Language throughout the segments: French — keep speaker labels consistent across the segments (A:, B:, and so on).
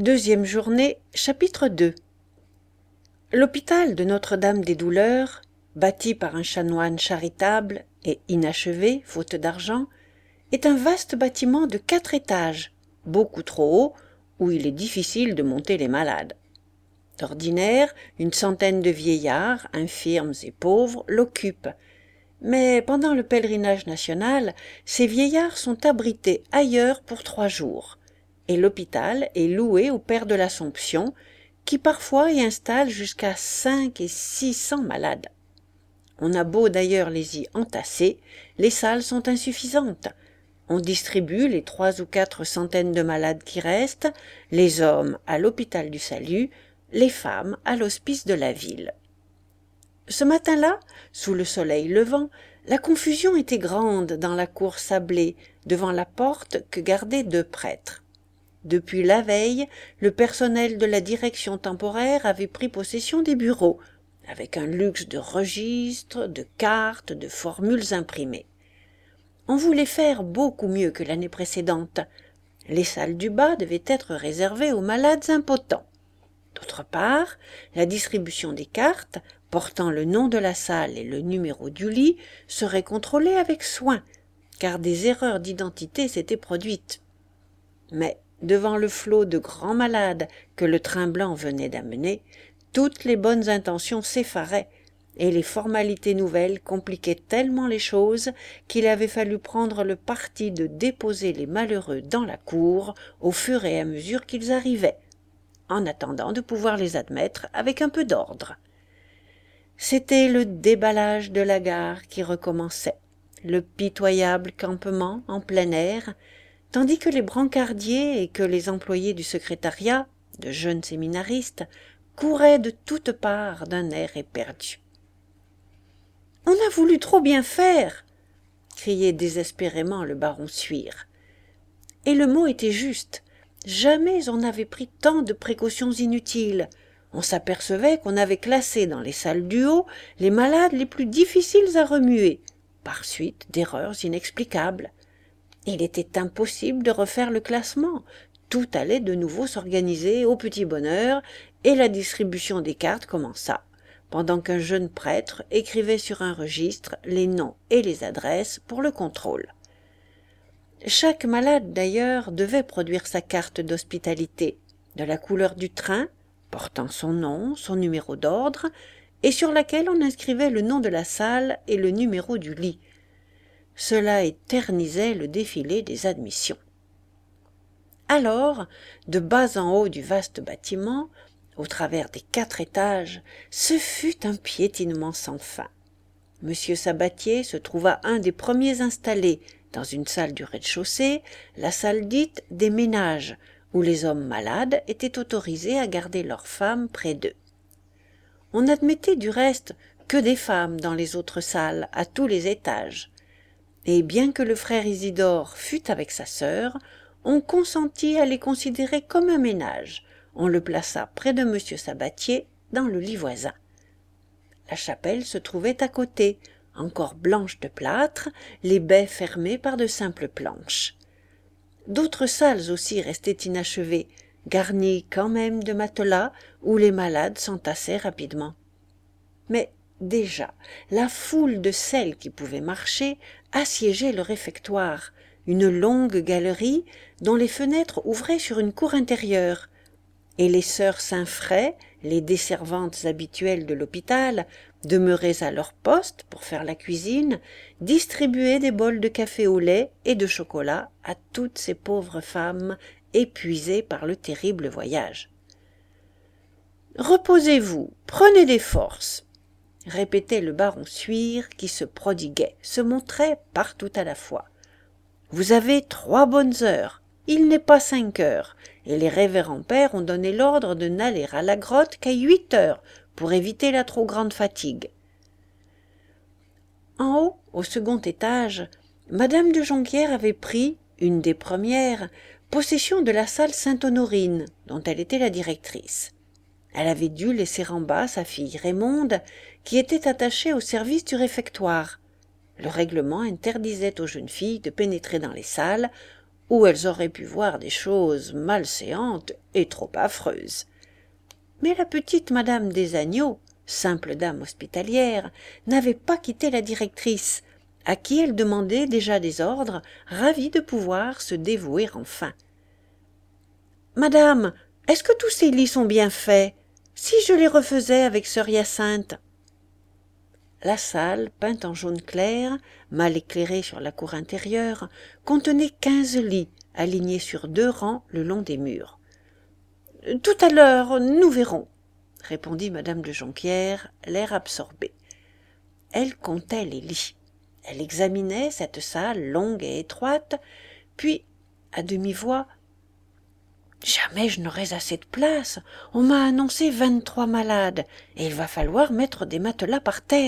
A: Deuxième journée, chapitre 2. L'hôpital de Notre-Dame-des-Douleurs, bâti par un chanoine charitable et inachevé, faute d'argent, est un vaste bâtiment de 4 étages, beaucoup trop haut, où il est difficile de monter les malades. D'ordinaire, une centaine de vieillards, infirmes et pauvres, l'occupent. Mais pendant le pèlerinage national, ces vieillards sont abrités ailleurs pour 3 jours, et l'hôpital est loué au Père de l'Assomption, qui parfois y installe jusqu'à 500 et 600 malades. On a beau d'ailleurs les y entasser, les salles sont insuffisantes. On distribue les 3 ou 4 centaines de malades qui restent, les hommes à l'hôpital du Salut, les femmes à l'hospice de la ville. Ce matin-là, sous le soleil levant, la confusion était grande dans la cour sablée, devant la porte que gardaient 2 prêtres. Depuis la veille, le personnel de la direction temporaire avait pris possession des bureaux, avec un luxe de registres, de cartes, de formules imprimées. On voulait faire beaucoup mieux que l'année précédente. Les salles du bas devaient être réservées aux malades impotents. D'autre part, la distribution des cartes, portant le nom de la salle et le numéro du lit, serait contrôlée avec soin, car des erreurs d'identité s'étaient produites. Mais, devant le flot de grands malades que le train blanc venait d'amener, toutes les bonnes intentions s'effaraient, et les formalités nouvelles compliquaient tellement les choses qu'il avait fallu prendre le parti de déposer les malheureux dans la cour au fur et à mesure qu'ils arrivaient, en attendant de pouvoir les admettre avec un peu d'ordre. C'était le déballage de la gare qui recommençait, le pitoyable campement en plein air, tandis que les brancardiers et que les employés du secrétariat, de jeunes séminaristes, couraient de toutes parts d'un air éperdu. « On a voulu trop bien faire !» criait désespérément le baron Suire. Et le mot était juste. Jamais on n'avait pris tant de précautions inutiles. On s'apercevait qu'on avait classé dans les salles du haut les malades les plus difficiles à remuer, par suite d'erreurs inexplicables. Il était impossible de refaire le classement. Tout allait de nouveau s'organiser au petit bonheur, et la distribution des cartes commença, pendant qu'un jeune prêtre écrivait sur un registre les noms et les adresses pour le contrôle. Chaque malade, d'ailleurs, devait produire sa carte d'hospitalité, de la couleur du train, portant son nom, son numéro d'ordre, et sur laquelle on inscrivait le nom de la salle et le numéro du lit. Cela éternisait le défilé des admissions. Alors, de bas en haut du vaste bâtiment, au travers des 4 étages, ce fut un piétinement sans fin. Monsieur Sabatier se trouva un des premiers installés dans une salle du rez-de-chaussée, la salle dite des ménages, où les hommes malades étaient autorisés à garder leurs femmes près d'eux. On n'admettait du reste que des femmes dans les autres salles, à tous les étages. Et bien que le frère Isidore fût avec sa sœur, on consentit à les considérer comme un ménage. On le plaça près de monsieur Sabatier, dans le lit voisin. La chapelle se trouvait à côté, encore blanche de plâtre, les baies fermées par de simples planches. D'autres salles aussi restaient inachevées, garnies quand même de matelas où les malades s'entassaient rapidement. Mais déjà, la foule de celles qui pouvaient marcher assiégeait le réfectoire, une longue galerie dont les fenêtres ouvraient sur une cour intérieure, et les sœurs Saint-Fray, les desservantes habituelles de l'hôpital, demeurées à leur poste pour faire la cuisine, distribuaient des bols de café au lait et de chocolat à toutes ces pauvres femmes épuisées par le terrible voyage. « Reposez-vous, prenez des forces !» répétait le baron Suire qui se prodiguait, se montrait partout à la fois. « Vous avez 3 bonnes heures, il n'est pas 5 heures, et les révérends pères ont donné l'ordre de n'aller à la grotte qu'à 8 heures pour éviter la trop grande fatigue. » En haut, au second étage, madame de Jonquière avait pris, une des premières, possession de la salle Sainte-Honorine, dont elle était la directrice. Elle avait dû laisser en bas sa fille Raymonde, qui était attachée au service du réfectoire. Le règlement interdisait aux jeunes filles de pénétrer dans les salles, où elles auraient pu voir des choses malséantes et trop affreuses. Mais la petite madame des Agneaux, simple dame hospitalière, n'avait pas quitté la directrice, à qui elle demandait déjà des ordres, ravie de pouvoir se dévouer enfin. « Madame, est-ce que tous ces lits sont bien faits? Si je les refaisais avec sœur Hyacinthe ?» La salle, peinte en jaune clair, mal éclairée sur la cour intérieure, contenait 15 lits, alignés sur 2 rangs le long des murs. « Tout à l'heure, nous verrons, » répondit madame de Jonquière, l'air absorbé. Elle comptait les lits. Elle examinait cette salle longue et étroite, puis, à demi-voix, « Jamais je n'aurai assez de place. On m'a annoncé 23 malades, et il va falloir mettre des matelas par terre. »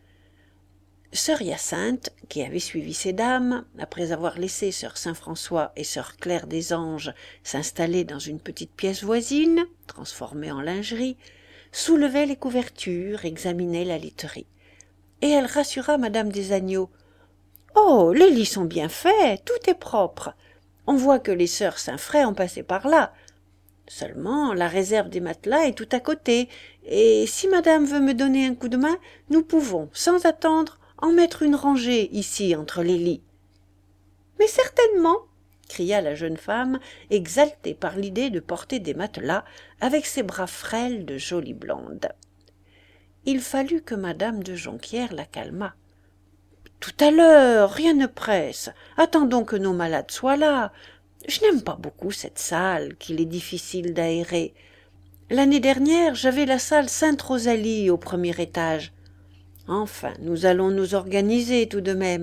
A: Sœur Hyacinthe, qui avait suivi ces dames, après avoir laissé sœur Saint-François et sœur Claire des Anges s'installer dans une petite pièce voisine, transformée en lingerie, soulevait les couvertures, examinait la literie. Et elle rassura madame des Agneaux. « Oh, les lits sont bien faits, tout est propre. On voit que les sœurs Saint-Fray ont passé par là. Seulement, la réserve des matelas est tout à côté, et si madame veut me donner un coup de main, nous pouvons, sans attendre, en mettre une rangée ici entre les lits. »« Mais certainement !» cria la jeune femme, exaltée par l'idée de porter des matelas avec ses bras frêles de jolie blonde. Il fallut que madame de Jonquière la calmât. « Tout à l'heure, rien ne presse. Attendons que nos malades soient là. Je n'aime pas beaucoup cette salle qu'il est difficile d'aérer. L'année dernière, j'avais la salle Sainte-Rosalie au premier étage. Enfin, nous allons nous organiser tout de même. »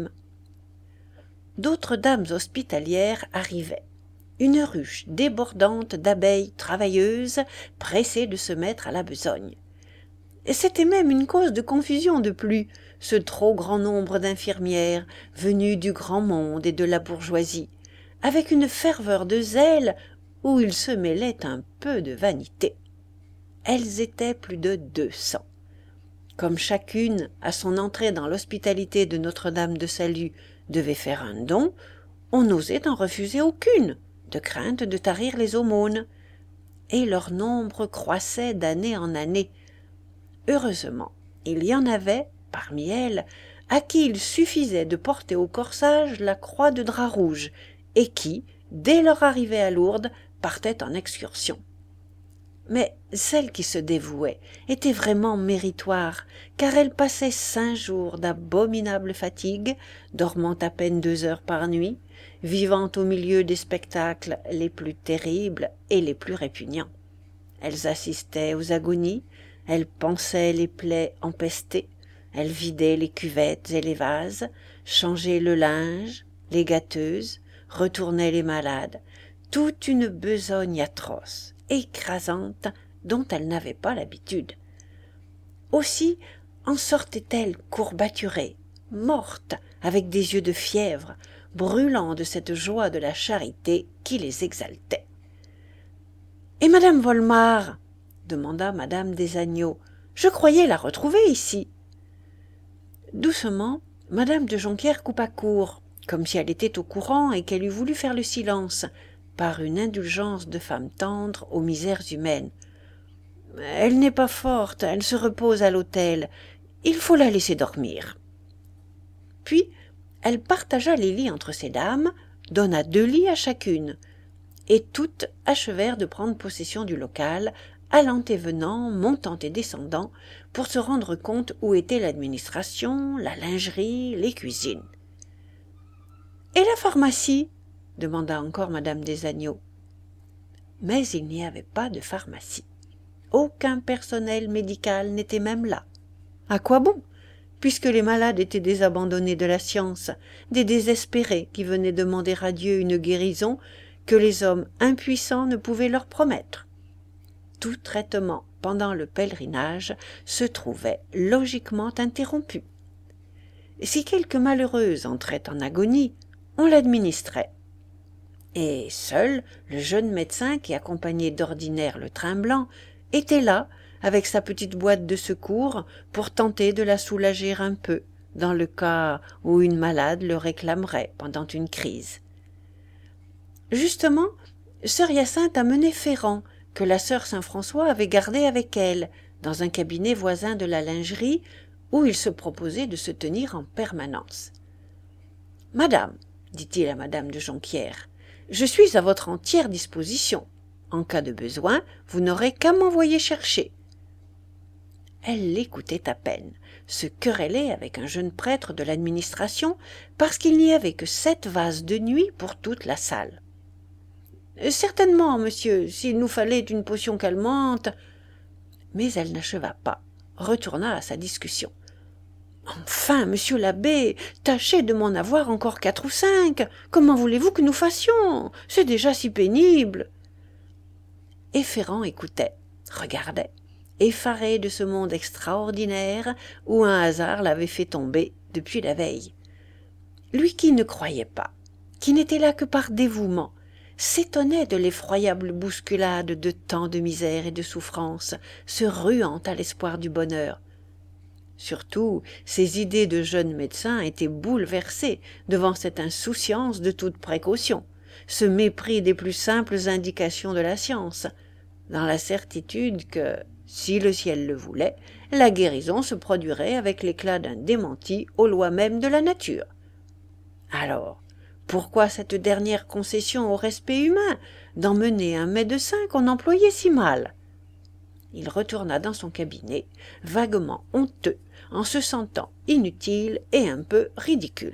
A: D'autres dames hospitalières arrivaient. Une ruche débordante d'abeilles travailleuses pressées de se mettre à la besogne. C'était même une cause de confusion de plus, ce trop grand nombre d'infirmières venues du grand monde et de la bourgeoisie, avec une ferveur de zèle où il se mêlait un peu de vanité. Elles étaient plus de 200. Comme chacune, à son entrée dans l'hospitalité de Notre-Dame de Salut, devait faire un don, on n'osait en refuser aucune, de crainte de tarir les aumônes. Et leur nombre croissait d'année en année. Heureusement, il y en avait, parmi elles, à qui il suffisait de porter au corsage la croix de drap rouge, et qui, dès leur arrivée à Lourdes, partaient en excursion. Mais celles qui se dévouaient étaient vraiment méritoires, car elles passaient 5 jours d'abominables fatigues, dormant à peine 2 heures par nuit, vivant au milieu des spectacles les plus terribles et les plus répugnants. Elles assistaient aux agonies, elles pansaient les plaies empestées, elles vidaient les cuvettes et les vases, changeaient le linge, les gâteuses, retournaient les malades, toute une besogne atroce, écrasante, dont elles n'avaient pas l'habitude. Aussi en sortaient-elles courbaturées, mortes, avec des yeux de fièvre, brûlant de cette joie de la charité qui les exaltait. « Et madame Volmar ?» demanda madame des Agneaux. « Je croyais la retrouver ici. » Doucement, madame de Jonquière coupa court, comme si elle était au courant et qu'elle eût voulu faire le silence, par une indulgence de femme tendre aux misères humaines. « Elle n'est pas forte, elle se repose à l'hôtel. Il faut la laisser dormir. » Puis, elle partagea les lits entre ces dames, donna 2 lits à chacune, et toutes achevèrent de prendre possession du local, allant et venant, montant et descendant, pour se rendre compte où était l'administration, la lingerie, les cuisines. « Et la pharmacie ?» demanda encore madame des Agneaux. Mais il n'y avait pas de pharmacie. Aucun personnel médical n'était même là. À quoi bon, puisque les malades étaient des abandonnés de la science, des désespérés qui venaient demander à Dieu une guérison que les hommes impuissants ne pouvaient leur promettre. Tout traitement pendant le pèlerinage se trouvait logiquement interrompu. Si quelque malheureuse entrait en agonie, on l'administrait. Et seul le jeune médecin qui accompagnait d'ordinaire le train blanc était là, avec sa petite boîte de secours, pour tenter de la soulager un peu, dans le cas où une malade le réclamerait pendant une crise. Justement, sœur Hyacinthe a mené Ferrand, que la sœur Saint-François avait gardé avec elle, dans un cabinet voisin de la lingerie, où il se proposait de se tenir en permanence. « Madame, dit-il à madame de Jonquière, je suis à votre entière disposition. En cas de besoin, vous n'aurez qu'à m'envoyer chercher. » Elle l'écoutait à peine, se querellait avec un jeune prêtre de l'administration parce qu'il n'y avait que 7 vases de nuit pour toute la salle. « Certainement, monsieur, s'il nous fallait une potion calmante. » Mais elle n'acheva pas, retourna à sa discussion. « Enfin, monsieur l'abbé, tâchez de m'en avoir encore 4 ou 5. Comment voulez-vous que nous fassions? C'est déjà si pénible. » Et Ferrand écoutait, regardait, effaré de ce monde extraordinaire où un hasard l'avait fait tomber depuis la veille. Lui qui ne croyait pas, qui n'était là que par dévouement, s'étonnait de l'effroyable bousculade de tant de misère et de souffrance, se ruant à l'espoir du bonheur. Surtout, ses idées de jeune médecin étaient bouleversées devant cette insouciance de toute précaution, ce mépris des plus simples indications de la science, dans la certitude que, si le ciel le voulait, la guérison se produirait avec l'éclat d'un démenti aux lois mêmes de la nature. Alors, pourquoi cette dernière concession au respect humain, d'emmener un médecin qu'on employait si mal? Il retourna dans son cabinet, vaguement honteux, en se sentant inutile et un peu ridicule.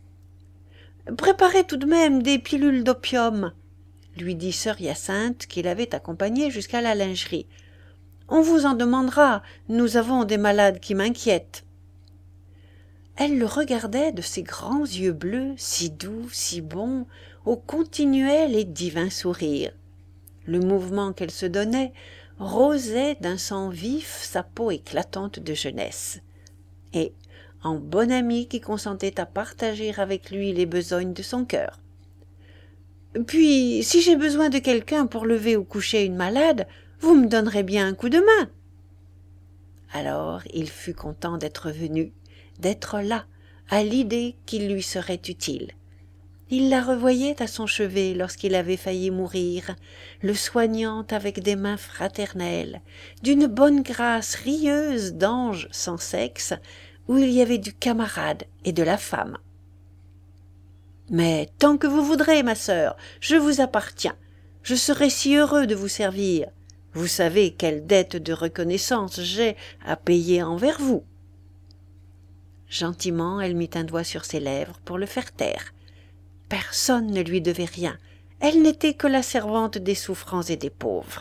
A: « Préparez tout de même des pilules d'opium, » lui dit sœur Hyacinthe, qui l'avait accompagnée jusqu'à la lingerie. « On vous en demandera, nous avons des malades qui m'inquiètent. » Elle le regardait de ses grands yeux bleus, si doux, si bons, au continuel et divin sourire. Le mouvement qu'elle se donnait rosait d'un sang vif sa peau éclatante de jeunesse. Et, en bonne amie qui consentait à partager avec lui les besognes de son cœur. « Puis, si j'ai besoin de quelqu'un pour lever ou coucher une malade, vous me donnerez bien un coup de main. » Alors il fut content d'être venu, d'être là, à l'idée qu'il lui serait utile. Il la revoyait à son chevet lorsqu'il avait failli mourir, le soignant avec des mains fraternelles, d'une bonne grâce rieuse d'ange sans sexe, où il y avait du camarade et de la femme. « Mais tant que vous voudrez, ma sœur, je vous appartiens. Je serai si heureux de vous servir. Vous savez quelle dette de reconnaissance j'ai à payer envers vous. » Gentiment, elle mit un doigt sur ses lèvres pour le faire taire. Personne ne lui devait rien. Elle n'était que la servante des souffrants et des pauvres.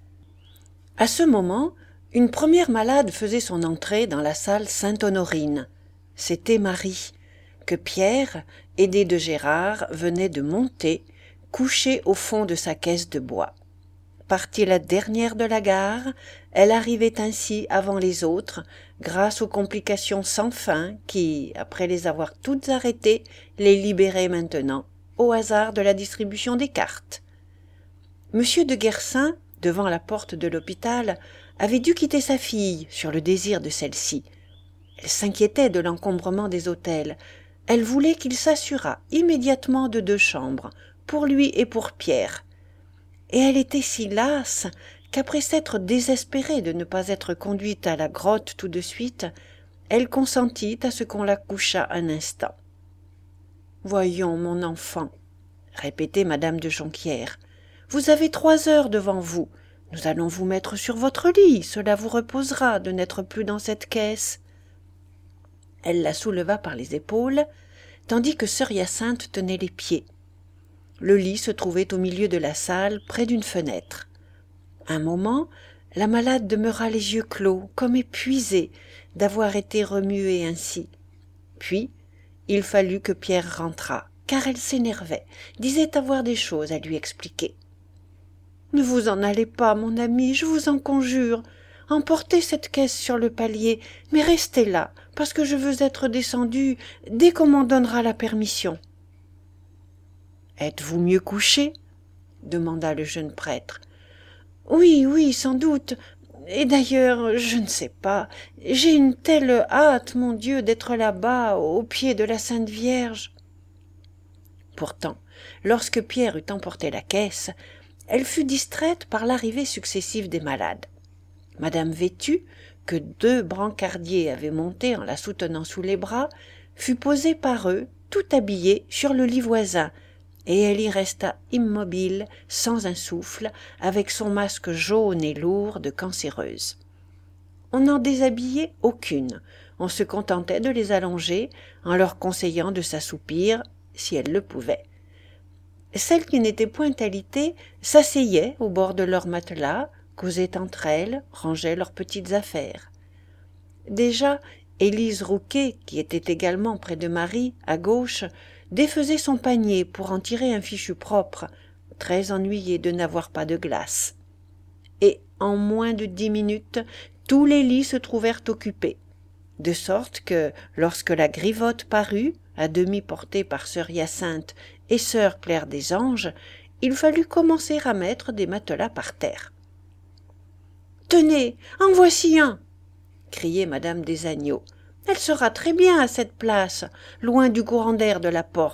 A: À ce moment, une première malade faisait son entrée dans la salle Sainte-Honorine. C'était Marie, que Pierre, aidé de Gérard, venait de monter, couchée au fond de sa caisse de bois. Partie la dernière de la gare, elle arrivait ainsi avant les autres, grâce aux complications sans fin qui, après les avoir toutes arrêtées, les libéraient maintenant, au hasard de la distribution des cartes. Monsieur de Guersin, devant la porte de l'hôpital, avait dû quitter sa fille sur le désir de celle-ci. Elle s'inquiétait de l'encombrement des hôtels. Elle voulait qu'il s'assurât immédiatement de 2 chambres, pour lui et pour Pierre. Et elle était si lasse qu'après s'être désespérée de ne pas être conduite à la grotte tout de suite, elle consentit à ce qu'on la couchât un instant. « Voyons, mon enfant, » répétait madame de Jonquière, « vous avez 3 heures devant vous. Nous allons vous mettre sur votre lit, cela vous reposera de n'être plus dans cette caisse. » Elle la souleva par les épaules, tandis que sœur Hyacinthe tenait les pieds. Le lit se trouvait au milieu de la salle, près d'une fenêtre. Un moment, la malade demeura les yeux clos, comme épuisée d'avoir été remuée ainsi. Puis, il fallut que Pierre rentrât, car elle s'énervait, disait avoir des choses à lui expliquer. « Ne vous en allez pas, mon ami, je vous en conjure. Emportez cette caisse sur le palier, mais restez là, parce que je veux être descendue dès qu'on m'en donnera la permission. »« Êtes-vous mieux couché ?» demanda le jeune prêtre. « Oui, oui, sans doute. Et d'ailleurs, je ne sais pas, j'ai une telle hâte, mon Dieu, d'être là-bas, au pied de la Sainte Vierge. » Pourtant, lorsque Pierre eut emporté la caisse, elle fut distraite par l'arrivée successive des malades. Madame Vêtue, que 2 brancardiers avaient montée en la soutenant sous les bras, fut posée par eux, tout habillée, sur le lit voisin, et elle y resta immobile, sans un souffle, avec son masque jaune et lourd de cancéreuse. On n'en déshabillait aucune, on se contentait de les allonger, en leur conseillant de s'assoupir, si elles le pouvaient. Celles qui n'étaient point alitées s'asseyaient au bord de leur matelas, causaient entre elles, rangeaient leurs petites affaires. Déjà, Élise Rouquet, qui était également près de Marie, à gauche, défaisait son panier pour en tirer un fichu propre, très ennuyée de n'avoir pas de glace. Et en moins de 10 minutes, tous les lits se trouvèrent occupés, de sorte que, lorsque la Grivotte parut, à demi portée par sœur Hyacinthe et sœur Claire des Anges, il fallut commencer à mettre des matelas par terre. « Tenez, en voici un !» criait madame des Agneaux. « Elle sera très bien à cette place, loin du courant d'air de la porte. »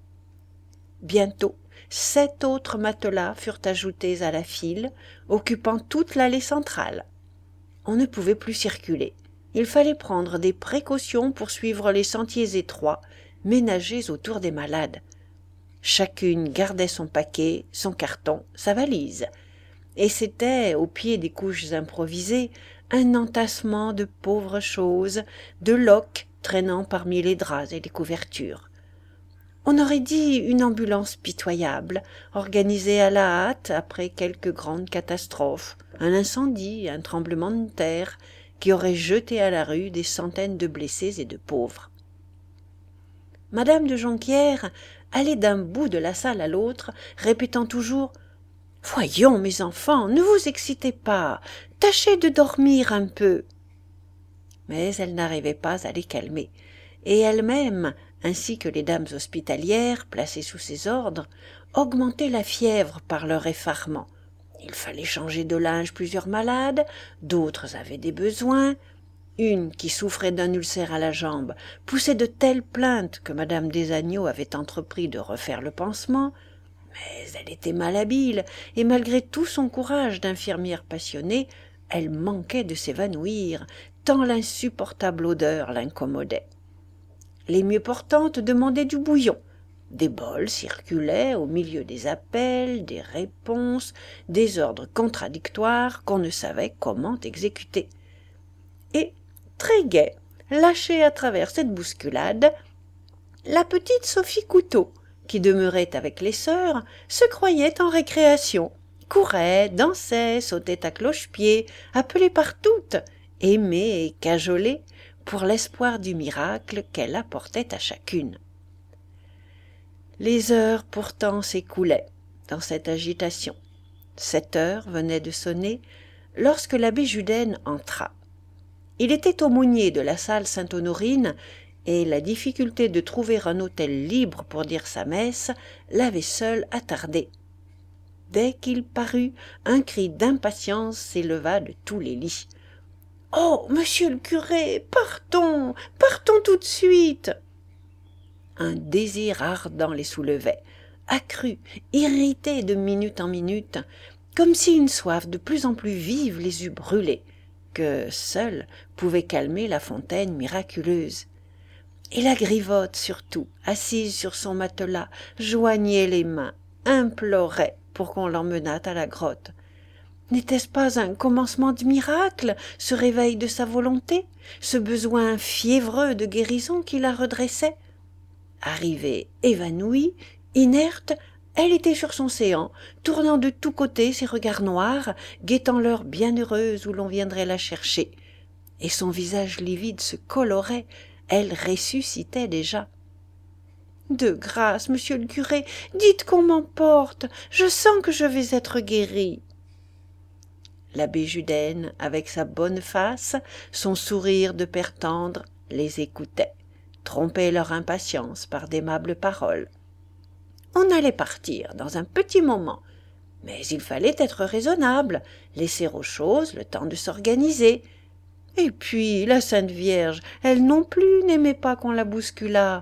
A: Bientôt, 7 autres matelas furent ajoutés à la file, occupant toute l'allée centrale. On ne pouvait plus circuler. Il fallait prendre des précautions pour suivre les sentiers étroits, ménagés autour des malades. Chacune gardait son paquet, son carton, sa valise. Et c'était, au pied des couches improvisées, un entassement de pauvres choses, de loques traînant parmi les draps et les couvertures. On aurait dit une ambulance pitoyable, organisée à la hâte après quelque grande catastrophe, un incendie, un tremblement de terre, qui aurait jeté à la rue des centaines de blessés et de pauvres. Madame de Jonquière allait d'un bout de la salle à l'autre, répétant toujours « Voyons, mes enfants, ne vous excitez pas, tâchez de dormir un peu. » Mais elle n'arrivait pas à les calmer, et elle-même, ainsi que les dames hospitalières placées sous ses ordres, augmentaient la fièvre par leur effarement. Il fallait changer de linge plusieurs malades, d'autres avaient des besoins. Une, qui souffrait d'un ulcère à la jambe, poussait de telles plaintes que madame des Agneaux avait entrepris de refaire le pansement, mais elle était malhabile, et malgré tout son courage d'infirmière passionnée, elle manquait de s'évanouir, tant l'insupportable odeur l'incommodait. Les mieux portantes demandaient du bouillon. Des bols circulaient au milieu des appels, des réponses, des ordres contradictoires qu'on ne savait comment exécuter. Et, très gaie, lâchée à travers cette bousculade, la petite Sophie Couteau, qui demeurait avec les sœurs, se croyait en récréation, courait, dansait, sautait à cloche-pied, appelée par toutes, aimée et cajolée, pour l'espoir du miracle qu'elle apportait à chacune. Les heures pourtant s'écoulaient dans cette agitation. 7 heures venaient de sonner lorsque l'abbé Judaine entra. Il était aumônier de la salle Sainte-Honorine, et la difficulté de trouver un autel libre pour dire sa messe l'avait seul attardé. Dès qu'il parut, un cri d'impatience s'éleva de tous les lits. « Oh, monsieur le curé, partons, partons tout de suite !» Un désir ardent les soulevait, accru, irrité de minute en minute, comme si une soif de plus en plus vive les eût brûlés, que seule pouvait calmer la fontaine miraculeuse. Et la Grivotte, surtout, assise sur son matelas, joignait les mains, implorait pour qu'on l'emmenât à la grotte. N'était-ce pas un commencement de miracle, ce réveil de sa volonté, ce besoin fiévreux de guérison qui la redressait? Arrivée évanouie, inerte, elle était sur son séant, tournant de tous côtés ses regards noirs, guettant l'heure bienheureuse où l'on viendrait la chercher. Et son visage livide se colorait, elle ressuscitait déjà. « De grâce, monsieur le curé, dites qu'on m'emporte, je sens que je vais être guérie. » L'abbé Judaine, avec sa bonne face, son sourire de père tendre, les écoutait, trompait leur impatience par d'aimables paroles. On allait partir dans un petit moment, mais il fallait être raisonnable, laisser aux choses le temps de s'organiser. Et puis la Sainte Vierge, elle non plus n'aimait pas qu'on la bousculât.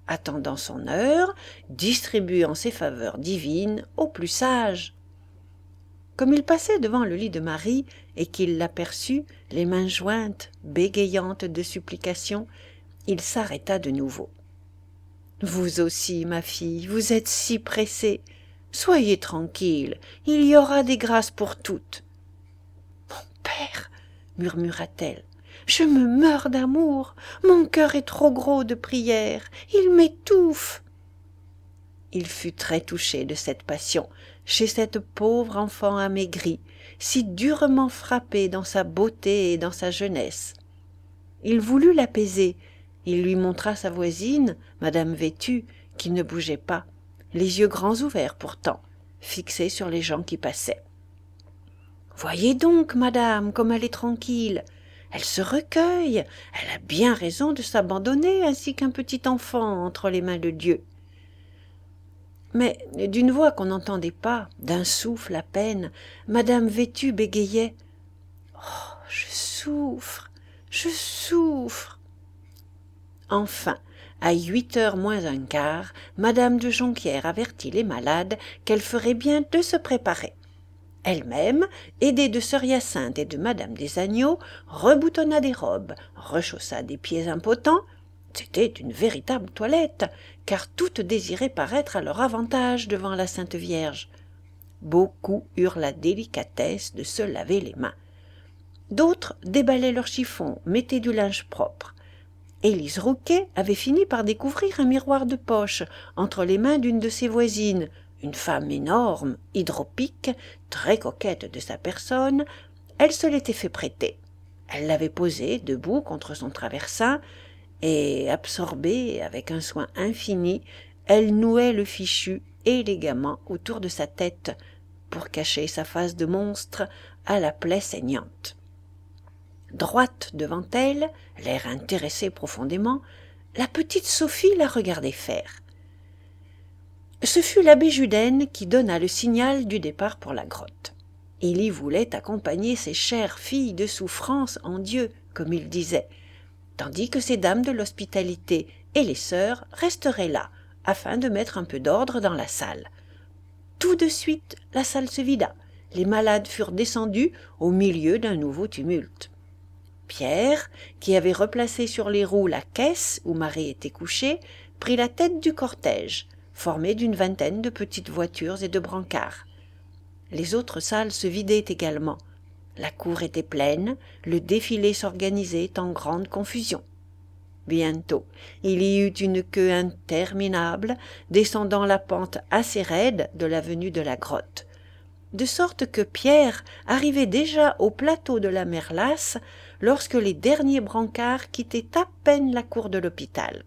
A: attendant son heure, distribuant ses faveurs divines aux plus sages. Comme il passait devant le lit de Marie et qu'il l'aperçut, les mains jointes, bégayantes de supplication, il s'arrêta de nouveau. « Vous aussi, ma fille, vous êtes si pressée. Soyez tranquille, il y aura des grâces pour toutes. »« Mon père, murmura-t-elle, je me meurs d'amour, mon cœur est trop gros de prière, il m'étouffe. » Il fut très touché de cette passion chez cette pauvre enfant amaigrie, si durement frappée dans sa beauté et dans sa jeunesse. Il voulut l'apaiser, il lui montra sa voisine, Madame Vêtue, qui ne bougeait pas, les yeux grands ouverts pourtant, fixés sur les gens qui passaient. « Voyez donc, madame, comme elle est tranquille. Elle se recueille, elle a bien raison de s'abandonner ainsi qu'un petit enfant entre les mains de Dieu. » Mais d'une voix qu'on n'entendait pas, d'un souffle à peine, Madame Vêtue bégayait. « Oh, je souffre, je souffre !» Enfin, à 8h moins un quart, Madame de Jonquière avertit les malades qu'elle ferait bien de se préparer. Elle-même, aidée de sœur Hyacinthe et de Madame des Agneaux, reboutonna des robes, rechaussa des pieds impotents. C'était une véritable toilette, car toutes désiraient paraître à leur avantage devant la Sainte Vierge. Beaucoup eurent la délicatesse de se laver les mains. D'autres déballaient leurs chiffons, mettaient du linge propre. Élise Rouquet avait fini par découvrir un miroir de poche entre les mains d'une de ses voisines, une femme énorme, hydropique, très coquette de sa personne. Elle se l'était fait prêter. Elle l'avait posé debout contre son traversin, et, absorbée avec un soin infini, elle nouait le fichu élégamment autour de sa tête pour cacher sa face de monstre à la plaie saignante. Droite devant elle, l'air intéressé profondément, la petite Sophie la regardait faire. Ce fut l'abbé Judaine qui donna le signal du départ pour la grotte. Il y voulait accompagner ses chères filles de souffrance en Dieu, comme il disait, tandis que ces dames de l'hospitalité et les sœurs resteraient là, afin de mettre un peu d'ordre dans la salle. Tout de suite, la salle se vida. Les malades furent descendus au milieu d'un nouveau tumulte. Pierre, qui avait replacé sur les roues la caisse où Marie était couchée, prit la tête du cortège, formé d'une vingtaine de petites voitures et de brancards. Les autres salles se vidaient également. La cour était pleine, le défilé s'organisait en grande confusion. Bientôt, il y eut une queue interminable, descendant la pente assez raide de l'avenue de la grotte, de sorte que Pierre arrivait déjà au plateau de la Merlasse lorsque les derniers brancards quittaient à peine la cour de l'hôpital.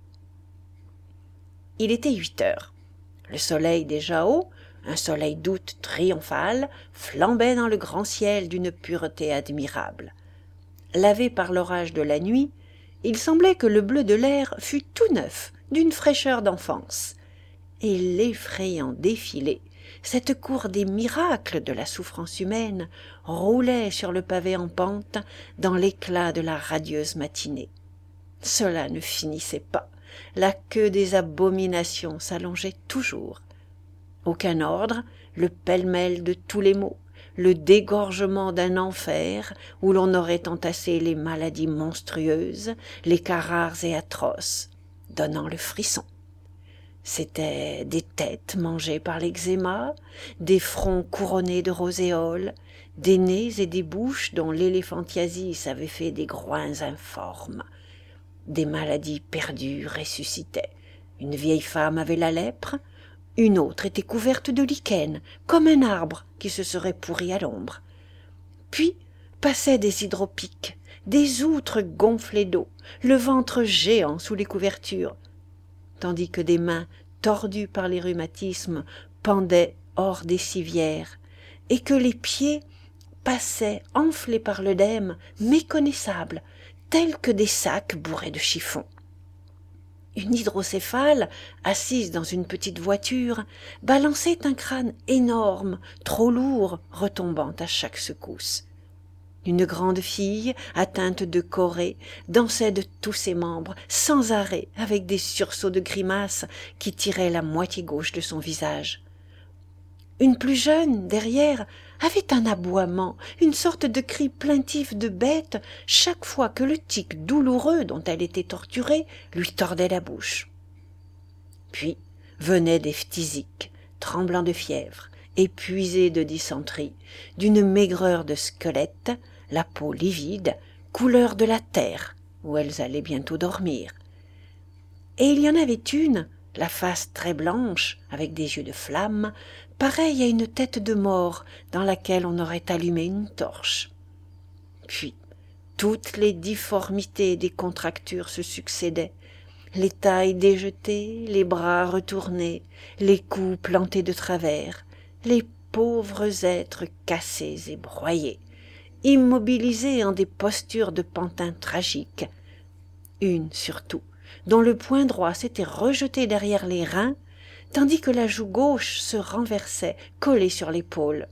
A: Il était 8h. Le soleil déjà haut, un soleil d'août triomphal, flambait dans le grand ciel d'une pureté admirable. Lavé par l'orage de la nuit, il semblait que le bleu de l'air fût tout neuf, d'une fraîcheur d'enfance. Et l'effrayant défilé, cette cour des miracles de la souffrance humaine, roulait sur le pavé en pente dans l'éclat de la radieuse matinée. Cela ne finissait pas. La queue des abominations s'allongeait toujours. Aucun ordre, le pêle-mêle de tous les maux, le dégorgement d'un enfer où l'on aurait entassé les maladies monstrueuses, les cas rares et atroces, donnant le frisson. C'étaient des têtes mangées par l'eczéma, des fronts couronnés de roséoles, des nez et des bouches dont l'éléphantiasis avait fait des groins informes. Des maladies perdues ressuscitaient. Une vieille femme avait la lèpre, une autre était couverte de lichen, comme un arbre qui se serait pourri à l'ombre. Puis passaient des hydropiques, des outres gonflées d'eau, le ventre géant sous les couvertures, tandis que des mains tordues par les rhumatismes pendaient hors des civières, et que les pieds passaient enflés par l'œdème, méconnaissables, tels que des sacs bourrés de chiffons. Une hydrocéphale, assise dans une petite voiture, balançait un crâne énorme, trop lourd, retombant à chaque secousse. Une grande fille, atteinte de chorée, dansait de tous ses membres, sans arrêt, avec des sursauts de grimaces qui tiraient la moitié gauche de son visage. Une plus jeune, derrière, avait un aboiement, une sorte de cri plaintif de bête, chaque fois que le tic douloureux dont elle était torturée lui tordait la bouche. Puis venaient des phtisiques, tremblant de fièvre, épuisés de dysenterie, d'une maigreur de squelette, la peau livide, couleur de la terre, où elles allaient bientôt dormir. Et il y en avait une, la face très blanche, avec des yeux de flamme, pareille à une tête de mort dans laquelle on aurait allumé une torche. Puis, toutes les difformités des contractures se succédaient, les tailles déjetées, les bras retournés, les coups plantés de travers, les pauvres êtres cassés et broyés, immobilisés en des postures de pantins tragiques. Une, surtout, dont le poing droit s'était rejeté derrière les reins, tandis que la joue gauche se renversait, collée sur l'épaule.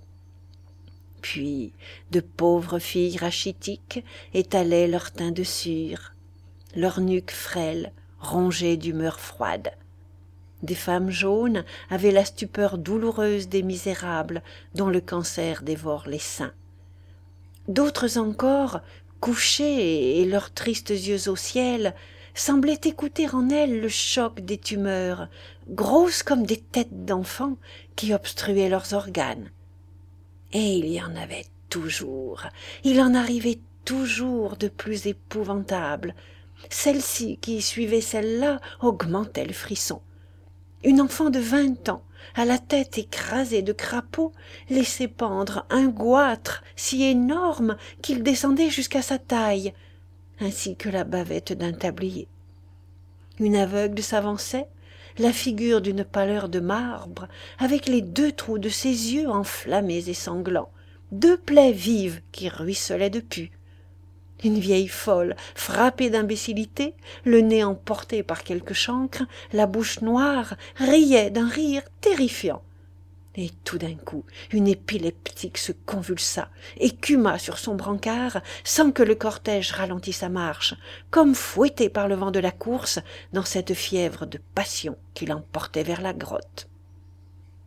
A: Puis, de pauvres filles rachitiques étalaient leur teint de cire, leur nuque frêle, rongée d'humeur froide. Des femmes jaunes avaient la stupeur douloureuse des misérables dont le cancer dévore les seins. D'autres encore, couchées et leurs tristes yeux au ciel, semblaient écouter en elles le choc des tumeurs, grosses comme des têtes d'enfants qui obstruaient leurs organes. Et il y en avait toujours, il en arrivait toujours de plus épouvantables. Celle-ci qui suivait celle-là augmentait le frisson. Une enfant de 20 ans, à la tête écrasée de crapauds, laissait pendre un goitre si énorme qu'il descendait jusqu'à sa taille, ainsi que la bavette d'un tablier. Une aveugle s'avançait, la figure d'une pâleur de marbre, avec les 2 trous de ses yeux enflammés et sanglants, 2 plaies vives qui ruisselaient de pus. Une vieille folle, frappée d'imbécilité, le nez emporté par quelque chancre, la bouche noire, riait d'un rire terrifiant. Et tout d'un coup, une épileptique se convulsa, écuma sur son brancard, sans que le cortège ralentît sa marche, comme fouetté par le vent de la course, dans cette fièvre de passion qui l'emportait vers la grotte.